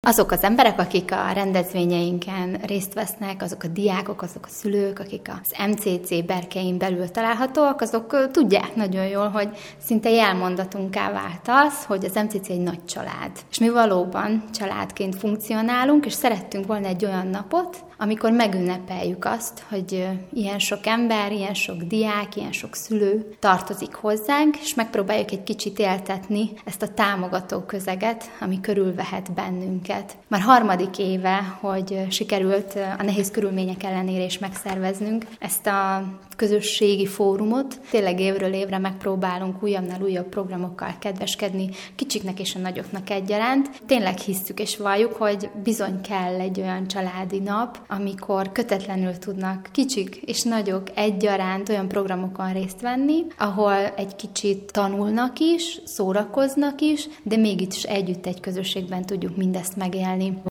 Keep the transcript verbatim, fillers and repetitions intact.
Azok az emberek, akik a rendezvényeinken részt vesznek, azok a diákok, azok a szülők, akik az em cé cé berkein belül találhatóak, azok tudják nagyon jól, hogy szinte jelmondatunká vált az, hogy az em cé cé egy nagy család. És mi valóban családként funkcionálunk, és szerettünk volna egy olyan napot, amikor megünnepeljük azt, hogy ilyen sok ember, ilyen sok diák, ilyen sok szülő tartozik hozzánk, és megpróbáljuk egy kicsit éltetni ezt a támogató közeget, ami körülvehet bennünket. Már harmadik éve, hogy sikerült a nehéz körülmények ellenére is megszerveznünk ezt a közösségi fórumot. Tényleg évről évre megpróbálunk újabbnál újabb programokkal kedveskedni, kicsiknek és a nagyoknak egyaránt. Tényleg hisszük és valljuk, hogy bizony kell egy olyan családi nap, amikor kötetlenül tudnak kicsik és nagyok egyaránt olyan programokon részt venni, ahol egy kicsit tanulnak is, szórakoznak is, de mégis együtt egy közösségben tudjuk mindezt megélni.